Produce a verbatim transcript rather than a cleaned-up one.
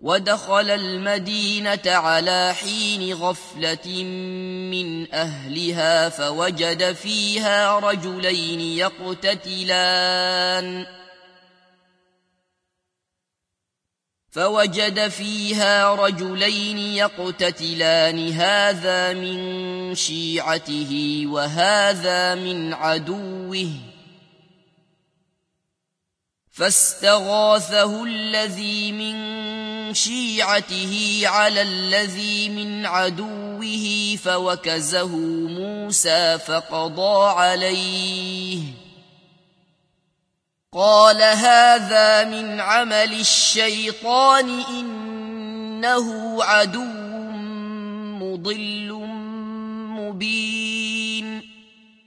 ودخل المدينة على حين غفلة من أهلها فوجد فيها رجلين يقتتلان فوجد فيها رجلين يقتتلان هذا من شيعته وهذا من عدوه فاستغاثه الذي من شيعته على الذي من عدوه فوكزه موسى فقضى عليه قال هذا من عمل الشيطان إنه عدو مضل مبين